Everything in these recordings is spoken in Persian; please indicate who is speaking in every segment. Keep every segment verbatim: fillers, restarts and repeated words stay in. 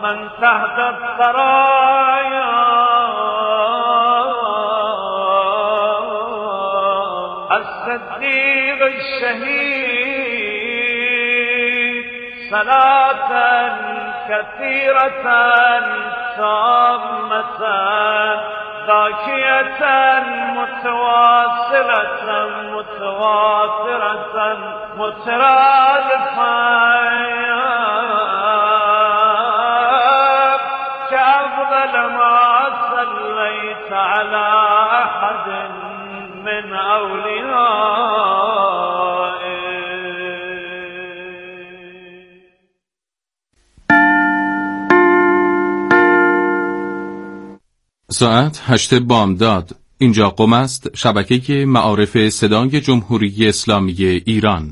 Speaker 1: من تحت الثرايا الصديق الشهيد صلاة كثيرة تامة ذاكية متواصلة متواترة مترادفة كأفضل ما صليت على أحد من أوليائه.
Speaker 2: ساعت هشت بامداد. اینجا قم است، شبکه معارف صدای جمهوری اسلامی ایران.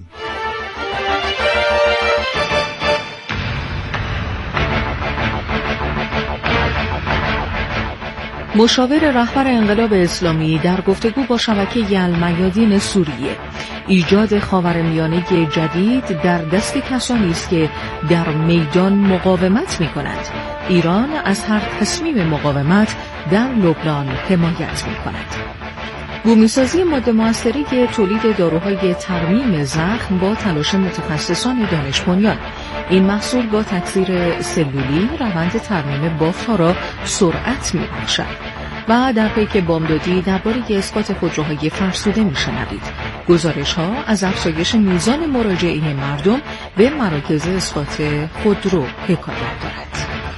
Speaker 3: مشاور رهبر انقلاب اسلامی در گفتگو با شبکه المیادین سوریه: ایجاد خاورمیانه جدید در دست کسانی است که در میدان مقاومت می‌کنند. ایران از هر تصمیم مقاومت در لبنان حمایت می‌کند. بومیسازی ماده مؤثره تولید داروهای ترمیم زخم با تلاش متخصصان دانش بنیان. این محصول با تکثیر سلولی روند ترمیم بافت‌ها را سرعت می‌بخشد. و در پیک بامدادی درباره اسقاط خودروهای فرسوده می‌شنوید. گزارش‌ها از افزایش میزان مراجعه مردم به مراکز اسقاط خودرو حکایت دارد.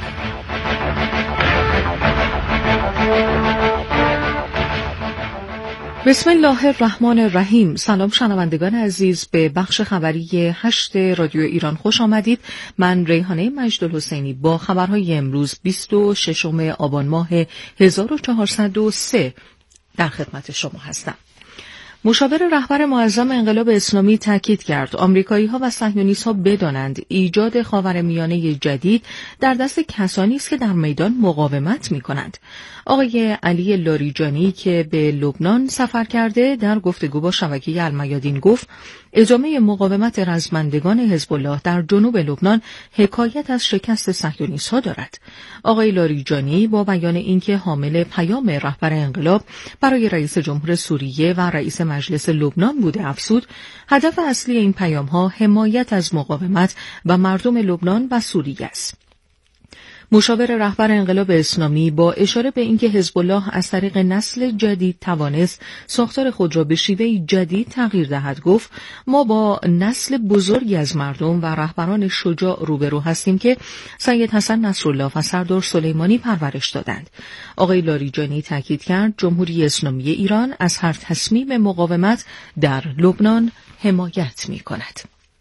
Speaker 3: بسم الله الرحمن الرحیم. سلام شنوندگان عزیز، به بخش خبری هشت رادیو ایران خوش آمدید. من ریحانه مجدالحسینی با خبرهای امروز بیست و ششم آبان ماه هزار و چهارصد و سه در خدمت شما هستم. مشاور رهبر معظم انقلاب اسلامی تاکید کرد آمریکایی‌ها و صهیونیست‌ها بدانند ایجاد خاورمیانه جدید در دست کسانی است که در میدان مقاومت می‌کنند. آقای علی لاریجانی که به لبنان سفر کرده در گفتگو با شبکه المیادین گفت ادامه مقاومت رزمندگان حزب الله در جنوب لبنان حکایت از شکست صهیونیست‌ها دارد. آقای لاریجانی با بیان اینکه حامل پیام رهبر انقلاب برای رئیس جمهور سوریه و رئیس مجلس لبنان بوده افزود هدف اصلی این پیام‌ها حمایت از مقاومت و مردم لبنان و سوریه است. مشاور رهبر انقلاب اسلامی با اشاره به اینکه حزب الله از طریق نسل جدید توانست ساختار خود را به شیوهی جدید تغییر دهد گفت ما با نسل بزرگی از مردم و رهبران شجاع روبرو هستیم که سید حسن نصرالله و سردار سلیمانی پرورش دادند. آقای لاریجانی تاکید کرد جمهوری اسلامی ایران از هر تصمیم مقاومت در لبنان حمایت می‌کند.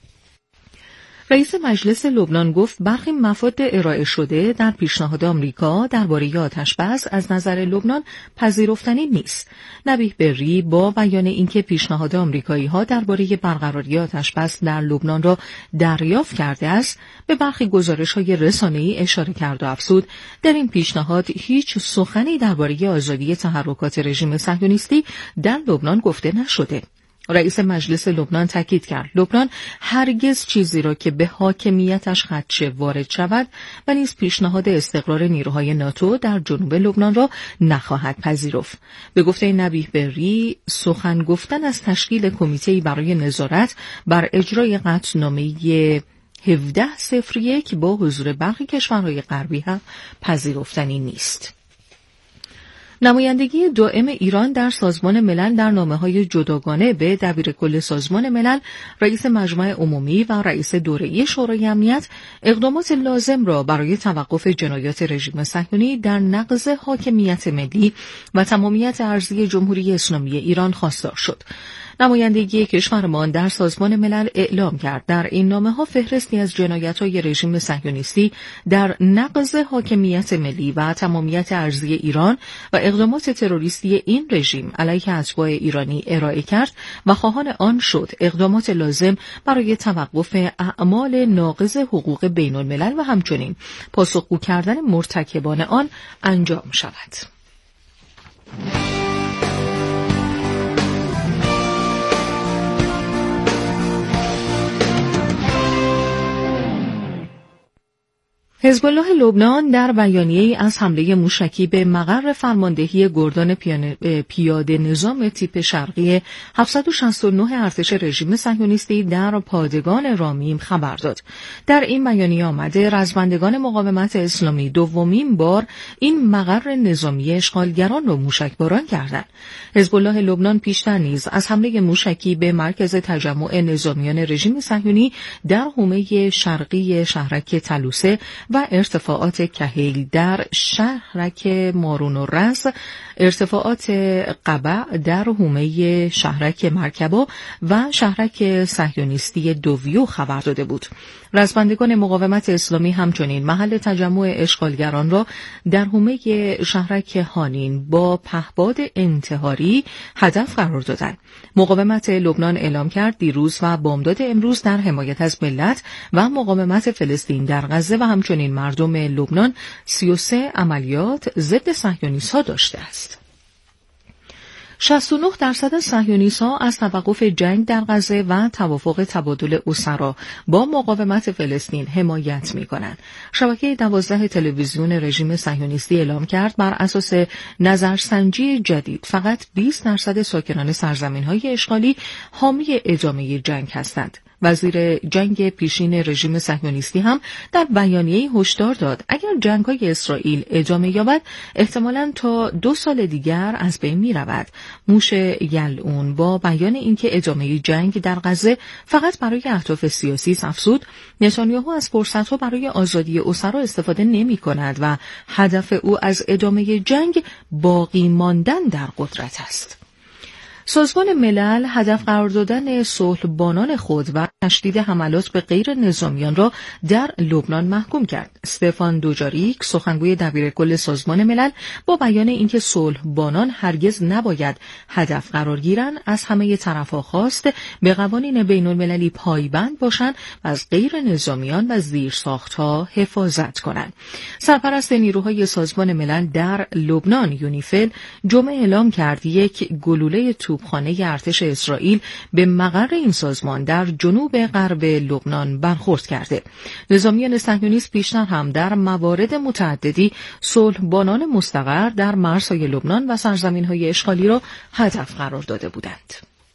Speaker 3: رئیس مجلس لبنان گفت برخی مفاد ارائه شده در پیشنهاد آمریکا درباره آتش‌بس از نظر لبنان پذیرفتنی نیست. نبیه بری با بیان اینکه پیشنهاد آمریکایی‌ها درباره برقراری آتش‌بس در لبنان را دریافت کرده است، به برخی گزارش‌های رسانه‌ای اشاره کرد و افزود در این پیشنهاد هیچ سخنی درباره آزادی تحرکات رژیم صهیونیستی در لبنان گفته نشده. رئیس مجلس لبنان تاکید کرد لبنان هرگز چیزی را که به حاکمیتش خدشه وارد شود و نیز پیشنهاد استقرار نیروهای ناتو در جنوب لبنان را نخواهد پذیرفت. به گفته نبیه بری سخن گفتن از تشکیل کمیته‌ای برای نظارت بر اجرای قطعنامه هفده صفر یک با حضور برخی کشورهای غربی هم پذیرفتنی نیست. نمایندگی دائم ایران در سازمان ملل در نامه‌های جداگانه به دبیرکل سازمان ملل، رئیس مجمع عمومی و رئیس دوره‌ای شورای امنیت اقدامات لازم را برای توقف جنایات رژیم صهیونی در نقض حاکمیت ملی و تمامیت ارضی جمهوری اسلامی ایران خواستار شد. نمایندگی کشورمان در سازمان ملل اعلام کرد در این نامه‌ها فهرستی از جنایت‌های رژیم صهیونیستی در نقض حاکمیت ملی و تمامیت ارضی ایران و اقدامات تروریستی این رژیم علیه اتباع ایرانی ارائه کرد و خواهان آن شد اقدامات لازم برای توقف اعمال ناقض حقوق بین الملل و همچنین پاسخگو کردن مرتکبان آن انجام شود. حزب الله لبنان در بیانیه‌ای از حمله موشکی به مقر فرماندهی گردان پیاده نظام تیپ شرقی هفتصد و شصت و نه ارتش رژیم صهیونیستی در پادگان رامیم خبر داد. در این بیانیه آمده رزمندگان مقاومت اسلامی دومین بار این مقر نظامی اشغالگران را موشکباران کردند. حزب الله لبنان پیشتر نیز از حمله موشکی به مرکز تجمع نظامیان رژیم صهیونی در حومه شرقی شهرک طلوسه و ارتفاعات کهیل در شهرک مارون و رز، ارتفاعات قبع در حومه شهرک مرکبا و شهرک صهیونیستی دوویو خبر داده بود. رزمندگان مقاومت اسلامی همچنین محل تجمع اشغالگران را در حومه شهرک هانین با پهپاد انتحاری هدف قرار دادند. مقاومت لبنان اعلام کرد دیروز و بامداد امروز در حمایت از ملت و مقاومت فلسطین در غزه و همچنین مردم لبنان سی و سه عملیات ضد صهیونیست‌ها داشته است. شصت و نه درصد صهیونیست‌ها از توقف جنگ در غزه و توافق تبادل اسرا با مقاومت فلسطین حمایت می‌کنند. شبکه دوازده تلویزیون رژیم صهیونیستی اعلام کرد بر اساس نظرسنجی جدید فقط بیست درصد ساکنان سرزمین‌های اشغالی حامی ادامه جنگ هستند. وزیر جنگ پیشین رژیم صهیونیستی هم در بیانیه‌ای هشدار داد اگر جنگ‌های اسرائیل ادامه یابد احتمالاً تا دو سال دیگر از بین می‌رود. موش یلعون با بیان اینکه ادامه جنگ در غزه فقط برای اهداف سیاسی است افزود نتانیاهو از فرصت‌ها برای آزادی اسرا استفاده نمی‌کند و هدف او از ادامه جنگ باقی ماندن در قدرت است. سازمان ملل هدف قرار دادن صلح‌بانان خود و تشدید حملات به غیر نظامیان را در لبنان محکوم کرد. استفان دوجاریک سخنگوی دبیرکل سازمان ملل با بیان اینکه صلح‌بانان هرگز نباید هدف قرار گیرند از همه طرف‌ها خواست به قوانین بین‌المللی پایبند باشند و از غیر نظامیان و زیرساخت‌ها حفاظت کنند. سرپرست نیروهای سازمان ملل در لبنان یونیفیل جمعه اعلام کرد یک گلوله توپخانه ارتش اسرائیل به مقر این سازمان در جنوب غرب لبنان برخورد کرده. نظامیان صهیونیست پیشتر هم در موارد متعددی صلح‌بانان مستقر در مرزهای لبنان و سرزمین‌های اشغالی را هدف قرار داده بودند.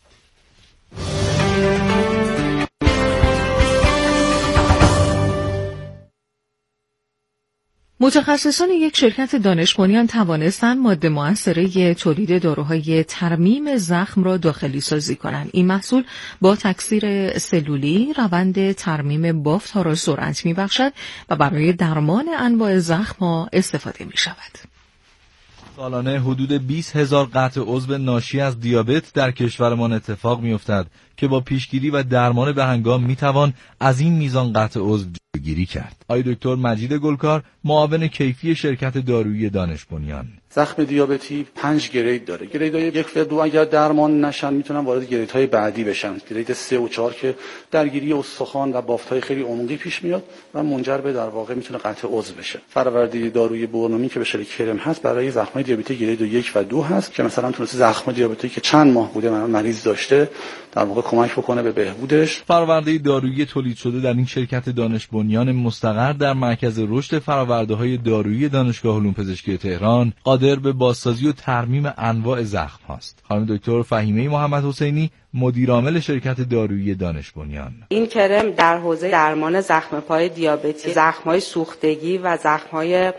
Speaker 3: متخصصان یک شرکت دانش بنیان توانستند ماده مؤثره تولید داروهای ترمیم زخم را داخلی سازی کنند. این محصول با تکثیر سلولی روند ترمیم بافت‌ها را سرعت می‌بخشد و برای درمان انواع زخم‌ها استفاده می‌شود.
Speaker 4: سالانه حدود بیست هزار قطع عضو ناشی از دیابت در کشورمان اتفاق می‌افتد که با پیشگیری و درمان به هنگام می‌توان از این میزان قطع عضو جلوگیری کرد. آقای دکتر مجید گلکار معاون کیفی شرکت دارویی دانش بنیان:
Speaker 5: زخم دیابتی پنج گرید داره. گریدهای یک و دو اگر درمان نشن میتونن وارد گریدهای بعدی بشن. گرید سه و چهار که درگیری استخوان و بافت‌های خیلی عمقی پیش میاد و منجر به در واقع میتونه قطع عضو بشه. فراورده دارویی برنامه‌ای که به شکل کرم هست برای زخم‌های دیابتی گرید یک و دو هست که مثلا تونسته زخم دیابتی که چند ماه بوده مریض داشته در واقع کمک بکنه به بهبودش.
Speaker 4: فراورده دارویی تولید شده در این شرکت دانش بنیان مستقر در مرکز رشد فرآورده‌های دارویی دانشگاه علوم پزشکی تهران قادر به بازسازی و ترمیم انواع زخم هاست. خانم دکتر فهیمه محمد حسینی مدیرعامل شرکت دارویی دانش بنیان:
Speaker 6: این کرم در حوزه درمان زخم پای دیابتی، زخم‌های سوختگی و زخم‌های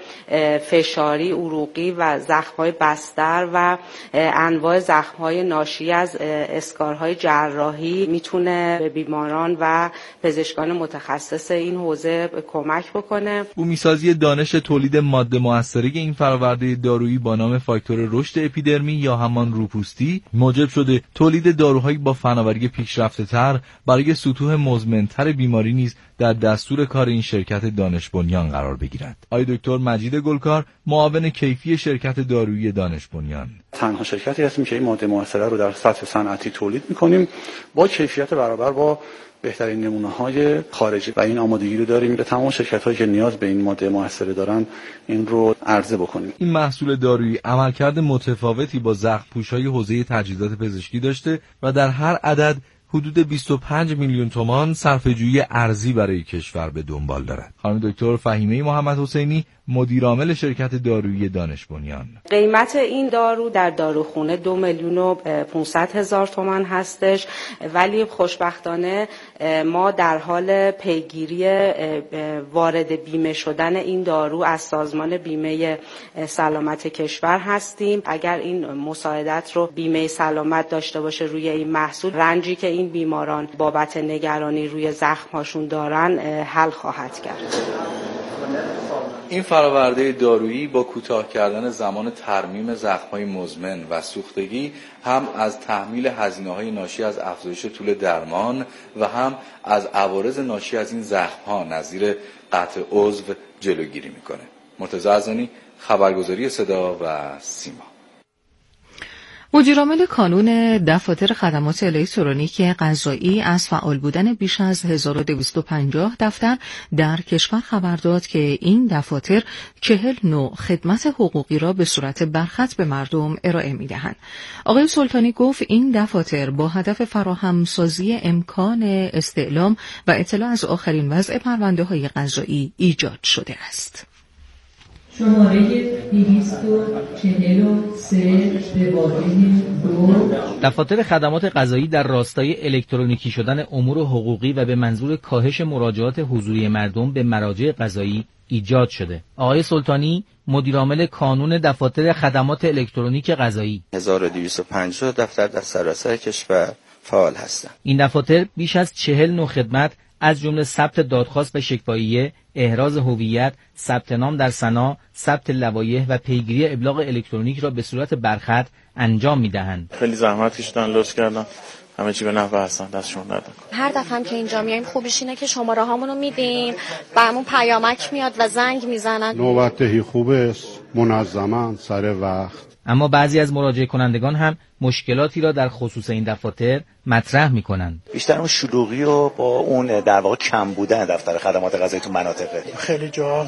Speaker 6: فشاری عروقی و زخم‌های بستر و انواع زخم‌های ناشی از اسکارهای جراحی میتونه به بیماران و پزشکان متخصص این حوزه کمک بکنه.
Speaker 4: بومیسازی دانش تولید ماده مؤثره این فراورده دارویی با نام فاکتور رشد اپیدرمی یا همان روپوستی موجب شده تولید داروهای با فناوری پیشرفته‌تر برای سطوح مزمن‌تر بیماری نیز در دستور کار این شرکت دانش بنیان قرار بگیرد. آقای دکتر مجید گلکار معاون کیفی شرکت دارویی دانش بنیان:
Speaker 5: تنها شرکتی هستیم که این ماده مؤثره رو در سطح صنعتی تولید می‌کنیم با کیفیت برابر با بهترین نمونه‌های خارجی و این آمادگی رو داریم به تمام شرکت‌هایی که نیاز به این ماده مؤثره دارن این رو عرضه بکنیم.
Speaker 4: این محصول دارویی عملکرد متفاوتی با زخم‌پوش‌های حوزه تجهیزات پزشکی داشته و در هر عدد حدود بیست و پنج میلیون تومان صرفه‌جویی ارزی برای کشور به دنبال دارد. خانم دکتر فهیمه محمد حسینی، مدیر عامل شرکت دارویی دانش بنیان:
Speaker 6: قیمت این دارو در داروخونه دو میلیون و پانصد هزار تومان هستش، ولی خوشبختانه ما در حال پیگیری وارد بیمه شدن این دارو از سازمان بیمه سلامت کشور هستیم. اگر این مساعدت رو بیمه سلامت داشته باشه روی این محصول، رنجی که این بیماران بابت نگرانی روی زخم‌هاشون دارن حل خواهد کرد.
Speaker 4: این فراورده دارویی با کوتاه کردن زمان ترمیم زخم‌های مزمن و سوختگی هم از تحمیل هزینه‌های ناشی از افزایش طول درمان و هم از عوارض ناشی از این زخم‌ها نظیر قطع عضو جلوگیری می‌کنه. مرتضی عزانی، خبرگزاری صدا و سیما.
Speaker 3: مدیرعامل کانون دفاتر خدمات الکترونیک قضایی از فعال بودن بیش از هزار و دویست و پنجاه دفتر در کشور خبر داد که این دفاتر چهل نوع خدمت حقوقی را به صورت برخط به مردم ارائه می‌دهند. آقای سلطانی گفت این دفاتر با هدف فراهمسازی امکان استعلام و اطلاع از آخرین وضع پرونده‌های قضایی ایجاد شده است.
Speaker 7: شماره دویست و چهل و سه به واحد دو
Speaker 8: دفاتر خدمات قضایی در راستای الکترونیکی شدن امور حقوقی و به منظور کاهش مراجعات حضوری مردم به مراجع قضایی ایجاد شده. آقای سلطانی، مدیر عامل کانون دفاتر خدمات الکترونیک قضایی:
Speaker 9: هزار و دویست و پنجاه دفتر در سراسر کشور فعال هستند.
Speaker 8: این دفاتر بیش از چهل نوع خدمت از جمله ثبت دادخواست به شکاییه، احراز هویت، ثبت نام در سنا، ثبت لوایح و پیگیری ابلاغ الکترونیک را به صورت برخط انجام می‌دهند.
Speaker 10: خیلی زحمت کشیدن، لطف کردن، همه چی به نفع هستن، دستشون درد نکنه.
Speaker 11: هر دفعه هم که اینجا میایم خوبیش اینه که شماره هامونو میدیم، بهمون پیامک میاد و زنگ میزنن.
Speaker 12: نوبتهی خوبه است، منظما سر وقت.
Speaker 8: اما بعضی از مراجعه کنندگان هم مشکلاتی را در خصوص این دفاتر مطرح می‌کنند.
Speaker 9: بیشتر اون شلوغی رو با اون در واقع کم بودن دفتر خدمات قضایی تو مناطقه.
Speaker 13: خیلی جا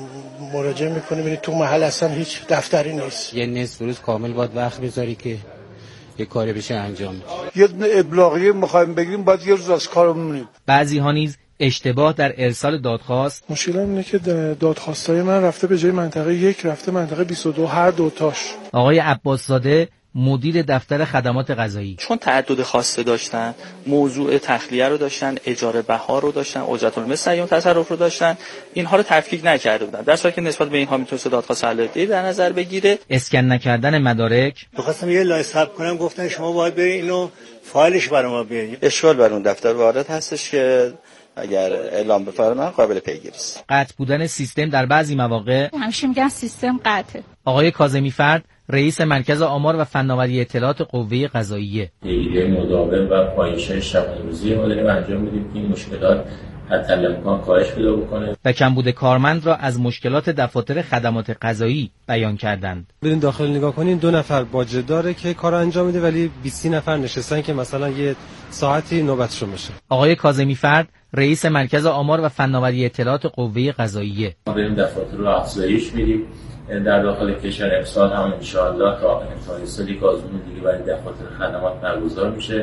Speaker 13: مراجعه می‌کنی ببینی تو محل اصلا هیچ دفتری نیست.
Speaker 14: یه نصف روز کامل باید وقت بذاری که یه کاری بشه انجام بشه.
Speaker 13: یه ابلاغیه می‌خوایم بگیریم باید یه روز از کار بمونیم.
Speaker 8: بعضی‌ها نیز اشتباه در ارسال دادخواست.
Speaker 13: مشکل اینه که دادخواستای من رفته به جای منطقه یک رفته منطقه بیست و دو، هر دوتاش.
Speaker 8: آقای عباس زاده، مدیر دفتر خدمات قضایی:
Speaker 15: چون تعدد خواسته داشتن، موضوع تخلیه رو داشتن، اجاره بها رو داشتن، اجرت المثل ایام تصرف رو داشتن، اینها رو تفکیک نکرده بودن، در صورتی که نسبت به اینها میتونست دادخواست حلالتی در نظر بگیره.
Speaker 8: اسکن نکردن مدارک.
Speaker 16: می‌خواستم یه لایحه ثبت کنم، گفتن شما باید برید اینو فایلش برای ما بیارید.
Speaker 9: اشکال بر اون دفتر وارد هستش که اگر اعلام بفرمایید قابل پیگیری است.
Speaker 8: قطع بودن سیستم در بعضی مواقع.
Speaker 17: همیشه میگن سیستم قطعه.
Speaker 8: آقای کاظمی فرد، رئیس مرکز آمار و فناوری اطلاعات قوه قضاییه:
Speaker 18: پیگیری مداوم و پایش‌های شب و روزی ما داریم انجام میدیم که این مشکلات حتی امکان کاهش پیدا بکنه.
Speaker 8: و کمبود کارمند را از مشکلات دفاتر خدمات قضایی بیان کردند.
Speaker 19: برین داخل نگاه کنین، دو نفر باجه داره که کار انجام میده ولی بیست نفر نشستن که مثلا یه ساعتی نوبتشون بشه.
Speaker 8: آقای کاظمی فرد، رئیس مرکز آمار و فناوری اطلاعات قوه قضاییه:
Speaker 18: ما بریم دفاتر رو افزایش میدیم در داخل کشور. امسال هم ان شاء الله تا انتهای سال یک آزمون دیگه برای دفاتر خدمات برگزار میشه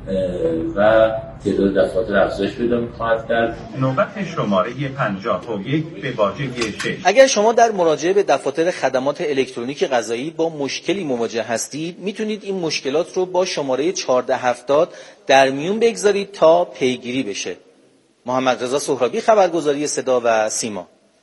Speaker 18: و تعداد دفاتر افزایش پیدا می‌خواهد کرد.
Speaker 20: نوبت شماره پنجاه و یک به واژه شش.
Speaker 21: اگر شما در مراجعه به دفاتر خدمات الکترونیک قضایی با مشکلی مواجه هستید، میتونید این مشکلات رو با شماره چهارده هفتاد در میون بگذارید تا پیگیری بشه. محمد رضا سهرابی، خبرگزاری صدا و سیما.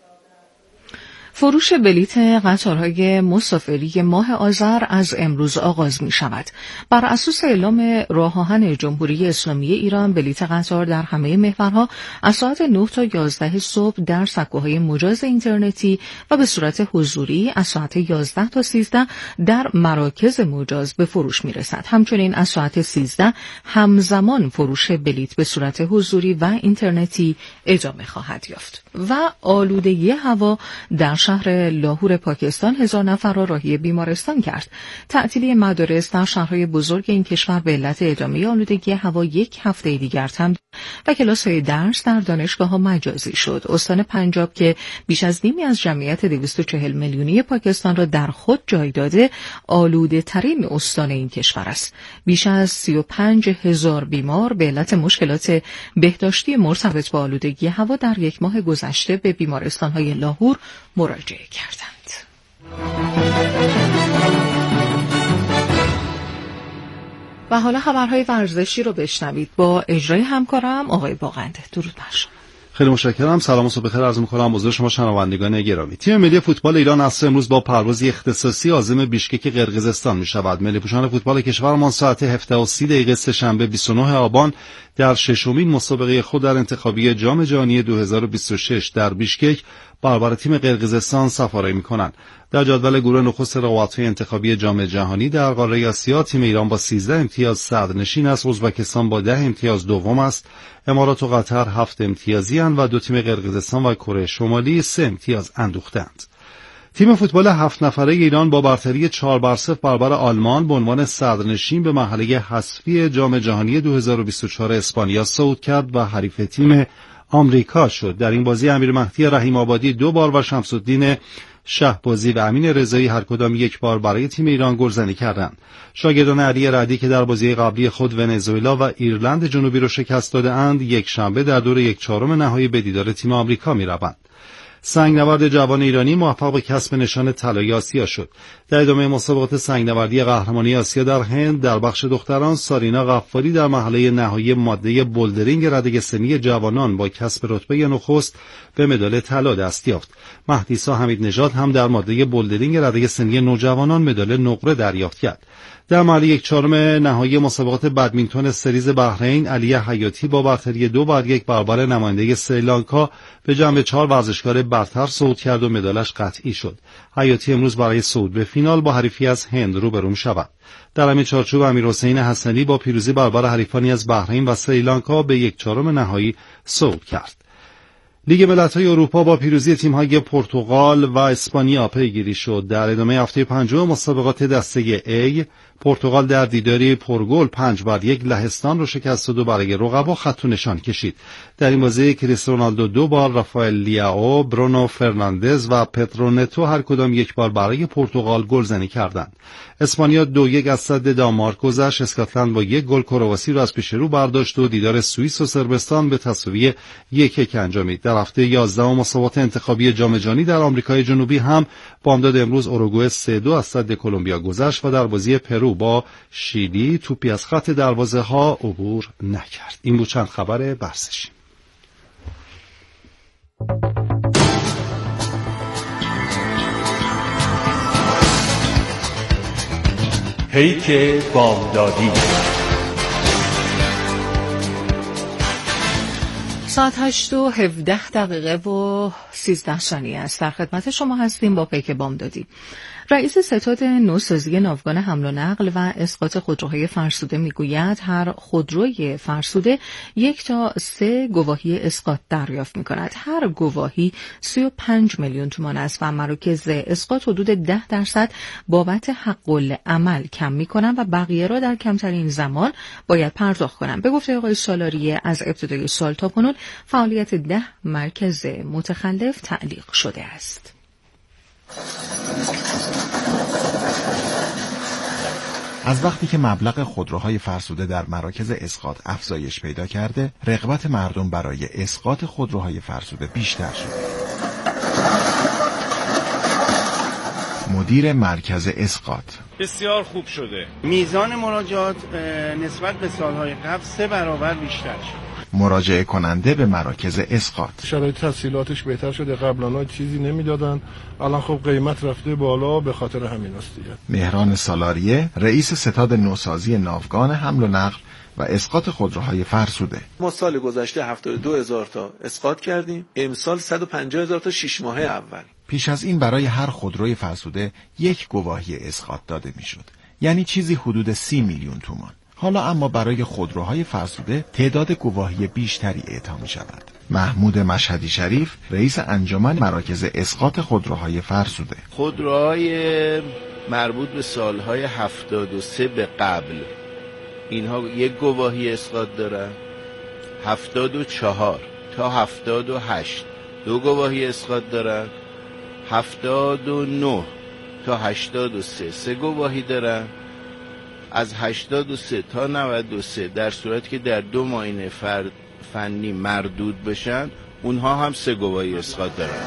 Speaker 3: فروش بلیت قطارهای مسافری ماه آذر از امروز آغاز می شود. بر اساس اعلام راه آهن جمهوری اسلامی ایران، بلیت قطار در همه محورها از ساعت نه تا یازده صبح در سکوهای مجاز اینترنتی و به صورت حضوری از ساعت یازده تا سیزده در مراکز مجاز به فروش می رسد. همچنین از ساعت سیزده همزمان فروش بلیت به صورت حضوری و اینترنتی ادامه خواهد یافت. و آلودگی هوا در شهر لاهور پاکستان هزار نفر را راهی بیمارستان کرد. تعطیلی مدارس در شهرهای بزرگ این کشور به علت ادامه آلودگی هوا یک هفته دیگر تمدید و کلاس‌های درس در دانشگاه‌ها مجازی شد. استان پنجاب که بیش از نیمی از جمعیت دویست و چهل میلیونی پاکستان را در خود جای داده، آلوده‌ترین استان این کشور است. بیش از سی و پنج هزار بیمار به علت مشکلات بهداشتی مرتبط با آلودگی هوا در یک ماه گذشته به بیمارستان‌های لاهور مراجعه کردند. و حالا خبرهای ورزشی رو بشنوید با اجرای همکارم آقای باقنده. درود بر شما.
Speaker 1: خیلی متشکرم. سلام و صبح بخیر عرض می‌کنم حضور شما شنوندگان گرامی. تیم ملی فوتبال ایران عصر امروز با پروازی اختصاصی عازم بیشکک قرقیزستان می‌شود. ملی پوشان فوتبال کشورمان ساعت هفده و سی دقیقه سه‌شنبه بیست و نه آبان در ششمین مسابقه خود در انتخابی جام جهانی دو هزار و بیست و شش در بیشکک برابر تیم قرقیزستان سفاری می‌کنند. در جدول گروه نخست رقابت‌های انتخابی جام جهانی در قاره آسیا تیم ایران با سیزده امتیاز صدرنشین است، ازبکستان با ده امتیاز دوم است، امارات و قطر هفت امتیازی اند و دو تیم قرقیزستان و کره شمالی سه امتیاز اندوختند. تیم فوتبال هفت نفره ایران با برتری چهار بر صفر برابر آلمان به عنوان صدرنشین به مرحله حذفی جام جهانی دو هزار و بیست و چهار اسپانیا صعود کرد و حریف تیم آمریکا شد. در این بازی امیر مهدی رحیم آبادی دو بار و شمس الدین شهبازی و امین رضایی هر کدام یک بار برای تیم ایران گلزنی کردند. شاگردان علی رعدی که در بازی قبلی خود ونزوئلا و ایرلند جنوبی را شکست داده اند، یک شنبه در دور یک چهارم نهایی به دیدار تیم آمریکا می‌روند. سنگنورد جوان ایرانی موفق به کسب نشان طلای آسیا شد. در ادامه مسابقات سنگنوردی قهرمانی آسیا در هند در بخش دختران، سارینا غفاری در مرحله نهایی ماده بولدرینگ رده سنی جوانان با کسب رتبه نخست به مدال طلا دست یافت. مهدیسا حمید نژاد هم در ماده بولدرینگ رده سنی نوجوانان مدال نقره دریافت کرد. در مرحله یک چهارم نهایی مسابقات بدمینتون سریز بحرین، علی حیاتی با برتری دو بر یک برابر نماینده سریلانکا به جمع چهار ورزشکار برتر صعود کرد و مدالش قطعی شد. حیاتی امروز برای صعود به فینال با حریفی از هند روبرو می‌شود. در همین چارچوب امیرحسین حسنی با پیروزی برابر حریفانی از بحرین و سریلانکا به یک چهارم نهایی صعود کرد. لیگ ملت‌های اروپا با پیروزی تیم‌های پرتغال و اسپانیا پیگیری شد. در ادامه هفته پنجم مسابقات دسته A، پرتغال در دیداری پرگل پنج بر یک لهستان را شکست داد و برای رقبا خط و نشان کشید. در این بازی کریستیانو رونالدو دو بار، رافائل لیائو، برونو فرناندز و پدرو نتو هر کدام یک بار برای پرتغال گلزنی کردند. اسپانیا دو یک از صد دانمارک گذشت. اسکاتلند با یک گل کرواسی را از پیش رو برداشت و دیدار سوئیس و صربستان به تساوی یک یک انجامید. در هفته یازدهم مسابقات انتخابی جام جهانی در آمریکای جنوبی هم بامداد امروز اوروگوئه سه دو از صد کلمبیا گذشت و در بازی پرو با شیلی توپی از خط دروازه ها عبور نکرد. این بود چند خبر ورزشی.
Speaker 20: پیک بامدادی.
Speaker 3: ساعت هشت و هفده دقیقه و سیزده ثانیه است. در خدمت شما هستیم با پیک بامدادی. رئیس ستاد نوسازی ناوگان حمل و نقل و اسقاط خودروهای فرسوده میگوید هر خودروی فرسوده یک تا سه گواهی اسقاط دریافت میکند. هر گواهی سی و پنج میلیون تومان است و مراکز اسقاط حدود ده درصد بابت حق العمل کم میکنند و بقیه را در کمترین زمان باید پرداخت کنند. به گفته آقای سالاریه از ابتدای سال تا کنون فعالیت ده مرکز متخلف تعلیق شده است.
Speaker 22: از وقتی که مبلغ خودروهای فرسوده در مراکز اسقاط افزایش پیدا کرده، رغبت مردم برای اسقاط خودروهای فرسوده بیشتر شده. مدیر مرکز اسقاط:
Speaker 23: بسیار خوب شده. میزان مراجعات نسبت به سالهای قبل سه برابر بیشتر شد.
Speaker 22: مراجعه کننده به مراکز اسقاط:
Speaker 24: شرایط تسهیلاتش بهتر شده، قبلا چیزی نمیدادن، الان خب قیمت رفته بالا، به خاطر همین است دیگه.
Speaker 22: مهران سالاریه، رئیس ستاد نوسازی ناوگان حمل و نقل و اسقاط خودروهای فرسوده:
Speaker 25: ما سال گذشته هفتاد و دو هزار تا اسقاط کردیم، امسال صد و پنجاه هزار تا شش ماهه اول.
Speaker 22: پیش از این برای هر خودروی فرسوده یک گواهی اسقاط داده میشد، یعنی چیزی حدود سی میلیون تومان. حالا اما برای خودروهای فرسوده تعداد گواهی بیشتری اعطا می شود. محمود مشهدی شریف، رئیس انجمن مراکز اسقاط خودروهای فرسوده:
Speaker 25: خودروهای مربوط به سالهای هفتاد و سه به قبل، اینها یک گواهی اسقاط دارن. هفتاد و چهار تا هفتاد و هشت دو گواهی اسقاط دارن. هفتاد و نه تا هشتاد و سه سه گواهی دارن. از هشتاد و سه تا نود و سه در صورتی که در دو معاینه فرد فنی مردود بشن، اونها هم سه گواهی اسقاط دارن.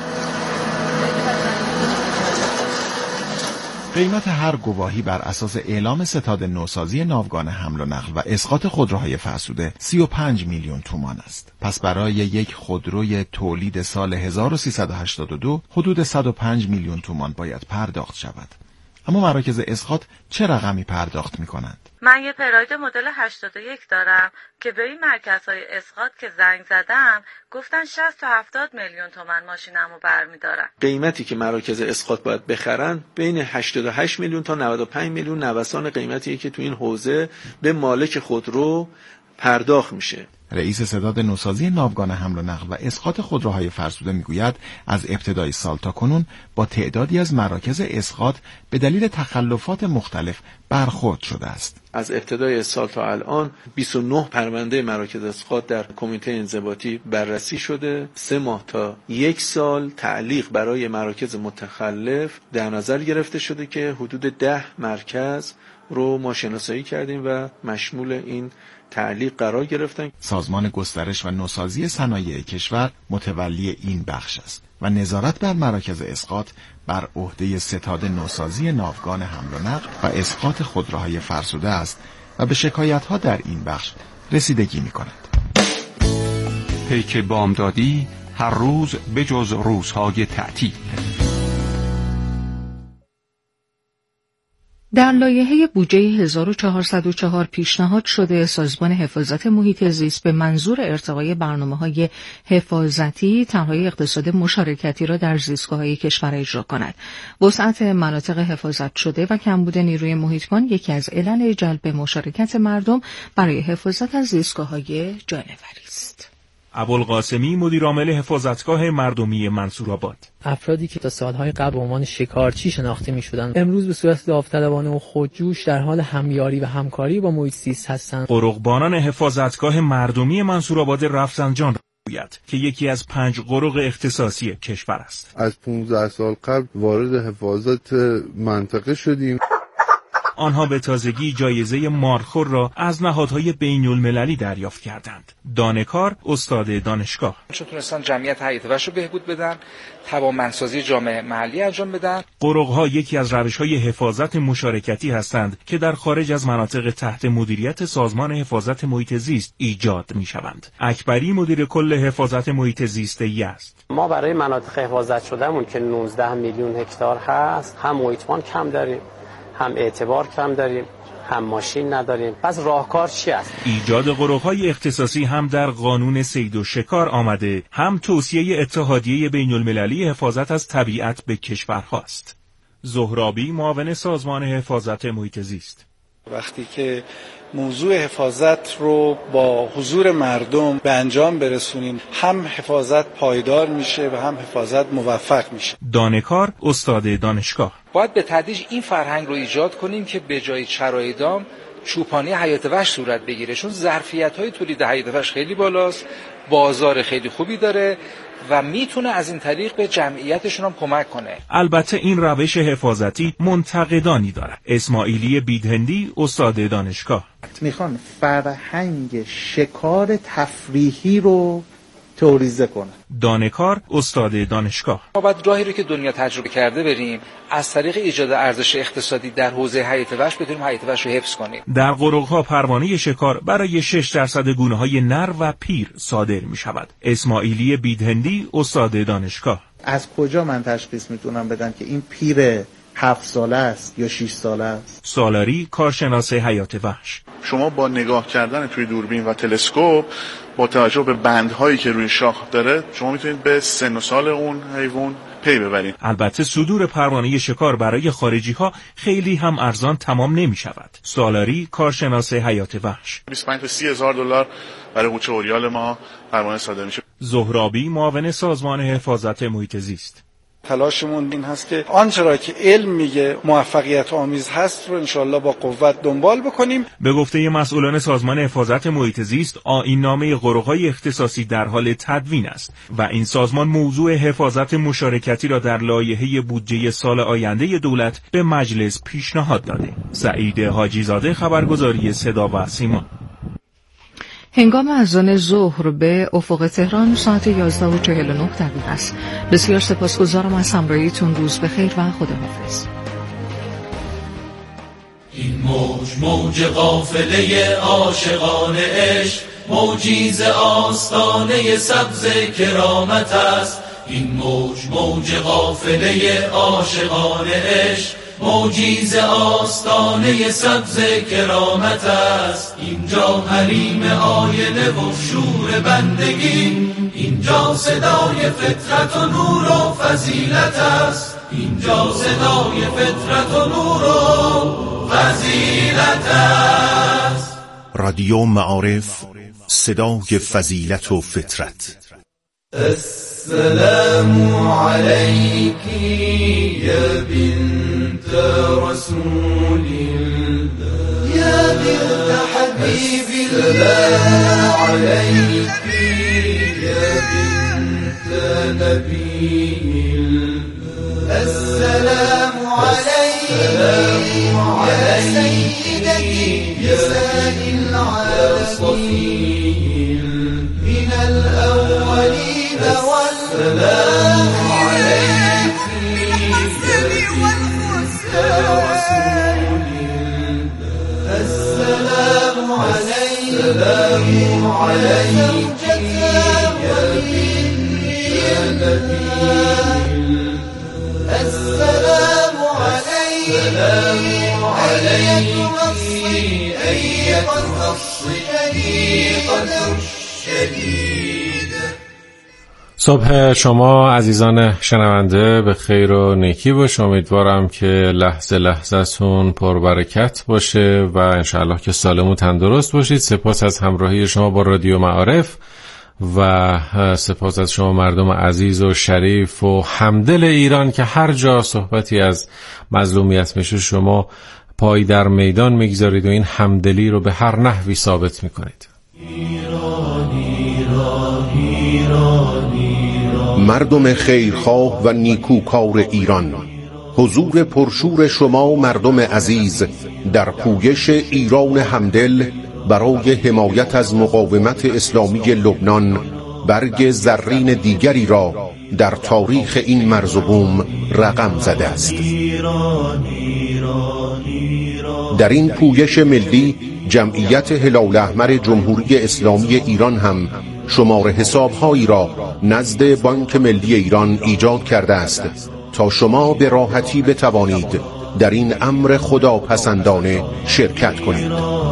Speaker 22: قیمت هر گواهی بر اساس اعلام ستاد نوسازی ناوگان حمل و نقل و اسقاط خودروهای فرسوده سی و پنج میلیون تومان است. پس برای یک خودروی تولید سال هزار و سیصد و هشتاد و دو حدود صد و پنج میلیون تومان باید پرداخت شود. اما مراکز اسقاط چه رقمی پرداخت می کنند؟
Speaker 2: من یه پراید مدل هشتاد و یک دارم که به این مرکزهای اسقاط که زنگ زدم گفتن شصت تا هفتاد میلیون تومان ماشینمو برمیدارن.
Speaker 25: قیمتی که مراکز اسقاط باید بخرن بین هشتاد و هشت میلیون تا نود و پنج میلیون نوسان قیمتیه که تو این حوزه به مالک خودرو پرداخت میشه.
Speaker 22: رئیس ستاد نوسازی ناوگان حمل و نقل و اسقاط خودروهای فرسوده میگوید از ابتدای سال تا کنون با تعدادی از مراکز اسقاط به دلیل تخلفات مختلف برخورد شده است.
Speaker 25: از ابتدای سال تا الان بیست و نه پرونده مراکز اسقاط در کمیته انضباطی بررسی شده. سه ماه تا یک سال تعلیق برای مراکز متخلف در نظر گرفته شده که حدود ده مرکز رو ما شناسایی کردیم و مشمول این تعلیق قرار گرفتن.
Speaker 22: سازمان گسترش و نوسازی صنایع کشور متولی این بخش است و نظارت بر مراکز اسقاط بر عهده ستاد نوسازی ناوگان حمل و نقل و اسقاط خودروهای فرسوده است و به شکایت‌ها در این بخش رسیدگی می‌کند.
Speaker 4: پیک بامدادی هر روز به جز روزهای تعطیل.
Speaker 3: در لایحه بودجه هزار و چهارصد و چهار پیشنهاد شده سازمان حفاظت محیط زیست به منظور ارتقای برنامه‌های حفاظتی طرح‌های اقتصاد مشارکتی را در زیستگاه‌های کشور اجرا کند. وسعت مناطق حفاظت شده و کمبود نیروی محیطبان یکی از علل جلب مشارکت مردم برای حفاظت از زیستگاه‌های جانوری است.
Speaker 5: ابوالقاسمی مدیرعامل حفاظتگاه مردمی منصورآباد:
Speaker 6: افرادی که تا سالهای قبل به عنوان شکارچی شناخته می‌شدند امروز به صورت داوطلبانه و خودجوش در حال همیاری و همکاری با محیط زیست هستند.
Speaker 5: قرقبانان حفاظتگاه مردمی منصورآباد رفسنجان گوید که یکی از پنج قرق اختصاصی کشور است.
Speaker 7: از پانزده سال قبل وارد حفاظت منطقه شدیم.
Speaker 5: آنها به تازگی جایزه مارخور را از نهادهای بین‌المللی دریافت کردند. دانکار استاد دانشگاه:
Speaker 26: چون تونستن جمعیت حیات وحش رو بهبود بدن، توانمندسازی جامعه محلی انجام بدن.
Speaker 5: قرق‌ها یکی از روش‌های حفاظت مشارکتی هستند که در خارج از مناطق تحت مدیریت سازمان حفاظت محیط زیست ایجاد می‌شوند. اکبری مدیر کل حفاظت محیط زیست یزد:
Speaker 27: ما برای مناطق حفاظت شدهمون که نوزده میلیون هکتار هست هم محیطبان کم داریم، هم اعتبار کم داریم، هم ماشین نداریم. پس راهکار چی است؟
Speaker 5: ایجاد قرق‌های اختصاصی هم در قانون صید و شکار آمده، هم توصیه اتحادیه بین‌المللی حفاظت از طبیعت به کشورهاست. زهرابی معاون سازمان حفاظت محیط زیست:
Speaker 28: وقتی که موضوع حفاظت رو با حضور مردم به انجام برسونیم هم حفاظت پایدار میشه و هم حفاظت موفق میشه.
Speaker 5: دانکار استاد دانشگاه:
Speaker 26: باید به تدریج این فرهنگ رو ایجاد کنیم که به جای چرای دام چوپانی حیات وحش صورت بگیره، چون ظرفیت‌های تولید حیات وحش خیلی بالاست، بازار خیلی خوبی داره و میتونه از این طریق به جمعیتشون هم کمک کنه.
Speaker 5: البته این روش حفاظتی منتقدانی دارد. اسماعیلی بیدهندی استاد دانشگاه:
Speaker 29: میخوان فرهنگ شکار تفریحی رو توریزه کنه.
Speaker 5: دانکار استاد دانشگاه:
Speaker 26: ما باید راهی رو که دنیا تجربه کرده بریم، از طریق ایجاد ارزش اقتصادی در حوزه حیات وحش بتونیم حیات وحش رو حفظ کنیم.
Speaker 5: در قرق‌ها پروانه شکار برای شش درصد گونه‌های نر و پیر صادر می‌شود. اسماعیلی بیدهندی استاد دانشگاه:
Speaker 29: از کجا من تشخیص میتونم بدم که این پیر هفت ساله است یا شش ساله است؟
Speaker 5: سالاری کارشناس حیات وحش:
Speaker 30: شما با نگاه کردن توی دوربین و تلسکوپ با توجه به بندهایی که روی شاخ داره شما میتونید به سن و سال اون حیوان پی ببریم.
Speaker 5: البته صدور پروانه شکار برای خارجی ها خیلی هم ارزان تمام نمی شود. سالاری، کارشناس حیات وحش:
Speaker 30: بیست و پنج تا سی هزار دلار برای قوچه اوریال ما پروانه صادر میشه.
Speaker 5: زهرابی، معاون سازمان حفاظت محیط زیست:
Speaker 28: تلاشمون این هست که آنچه را که علم میگه موفقیت آمیز هست رو انشالله با قوت دنبال بکنیم.
Speaker 5: به گفته مسئولان سازمان حفاظت محیط زیست، آیین‌نامه غرق‌های اختصاصی در حال تدوین است و این سازمان موضوع حفاظت مشارکتی را در لایحه بودجه سال آینده دولت به مجلس پیشنهاد داده. سعید حاجی زاده، خبرگزاری صدا و سیما.
Speaker 3: هنگام اذان ظهر به افق تهران ساعت یازده و چهل و نه دقیقه است. بسیار سپاسگزارم از همراهیتون. روز بخیر و خداحافظ.
Speaker 9: این موج موج قافله عاشقان عشق، موجی ز آستانه سبز کرامت است. این موج موج قافله عاشقان عشق، موجی ز آستانه سبز کرامت است. اینجا حریم آینه و شور بندگی، اینجا صدای فطرت و نور و فضیلت است. اینجا صدای فطرت و نور و فضیلت است.
Speaker 10: رادیو معارف، صدای فضیلت و فطرت.
Speaker 9: السلام علیکی یا بنت رسول الله یا بنت حبیب الله علیکی یا بنت نبی الله. السلام علیکی یا سیدتی نساء العالمین من الاولین والسلام عليك يا رسول الله. السلام عليك السلام عليك يا نبي الله. السلام عليك السلام عليك أيتها الصديقة الشديدة.
Speaker 11: صبح شما عزیزان شنونده به خیر و نیکی باشه. امیدوارم که لحظه لحظه‌تون پربرکت باشه و انشاءالله که سالم و تندرست باشید. سپاس از همراهی شما با رادیو معارف و سپاس از شما مردم عزیز و شریف و همدل ایران که هر جا صحبتی از مظلومیت میشه شما پای در میدان میگذارید و این همدلی رو به هر نحوی ثابت میکنید.
Speaker 9: ایران ایران ایران ایران.
Speaker 10: مردم خیرخواه و نیکوکار ایران، حضور پرشور شما مردم عزیز در پویش ایران همدل برای حمایت از مقاومت اسلامی لبنان برگ زرین دیگری را در تاریخ این مرز و بوم رقم زده است.
Speaker 9: ایران ایران ایران.
Speaker 10: در این پویش ملی جمعیت هلال احمر جمهوری اسلامی ایران هم شمار حسابهایی را نزد بانک ملی ایران ایجاد کرده است تا شما به راحتی بتوانید در این امر خداپسندانه شرکت کنید.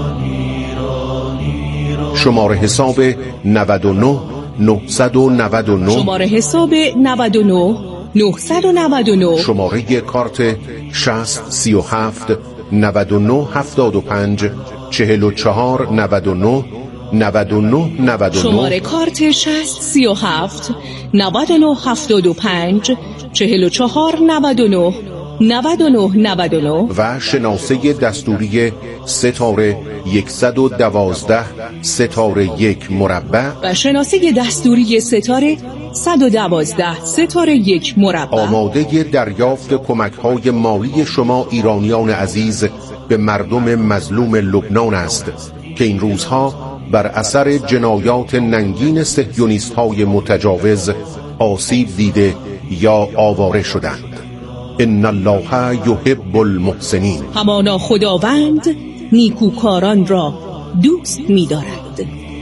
Speaker 10: شمار حساب نود و نه نهصد و نود و نه،
Speaker 12: شماره حساب نود و نه نهصد و نود و نه،
Speaker 10: شماره کارت شصت سی و هفت نود و نه هفتاد و پنج چهل و چهار نود و نه نود و نه نود و نه،
Speaker 12: شماره کارت شصت سی و هفت نود و نه هفتاد و پنج چهل و چهار نود و نه نود و نه نود و نه
Speaker 10: و شناسه دستوری ستاره صد و دوازده ستاره یک مربع
Speaker 12: و شناسه دستوری ستاره صد و دوازده ستاره یک مربع
Speaker 10: آماده دریافت کمک‌های مالی شما ایرانیان عزیز به مردم مظلوم لبنان است که این روزها بر اثر جنایات ننگین صهیونیست‌های متجاوز آسیب دیده یا آواره شدند. ان الله یحب المحسنین.
Speaker 12: همانا خداوند نیکوکاران را دوست می‌دارد.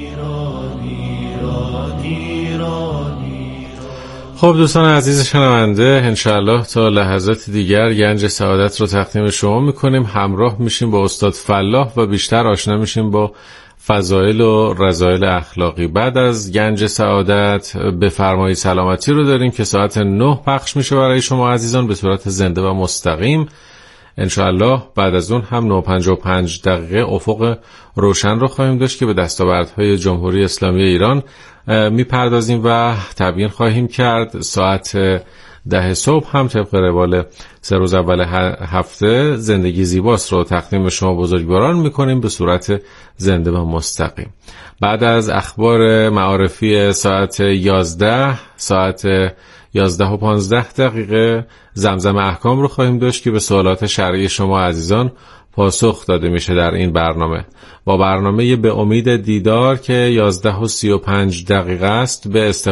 Speaker 11: خب دوستان عزیز شنونده، انشاءالله تا لحظات دیگر گنج سعادت رو تقدیم شما میکنیم. همراه میشیم با استاد فلاح و بیشتر آشنا میشیم با فضایل و رذایل اخلاقی. بعد از گنج سعادت بفرمایید سلامتی رو داریم که ساعت نه پخش میشه برای شما عزیزان به صورت زنده و مستقیم. انشاءالله بعد از اون هم نه و پنجاه و پنج دقیقه افق روشن رو خواهیم داشت که به دستاوردهای جمهوری اسلامی ایران میپردازیم و تبیین خواهیم کرد. ساعت ده صبح هم طبق روال سه روز اول هفته زندگی زیباست رو تقدیم شما بزرگواران میکنیم به صورت زنده و مستقیم. بعد از اخبار معارفی ساعت یازده ساعت یازده و پانزده دقیقه زمزم احکام رو خواهیم داشت که به سوالات شرعی شما عزیزان پاسخ داده میشه در این برنامه. با برنامه به امید دیدار که یازده و سی و پنج دقیقه است به